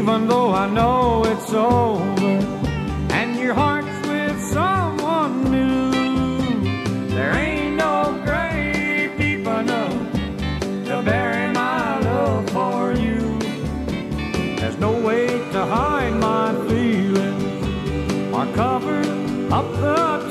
even though I know it's over and your heart's with someone new. There ain't no grave deep enough to bury my love for you. There's no way to hide my feelings or cover up the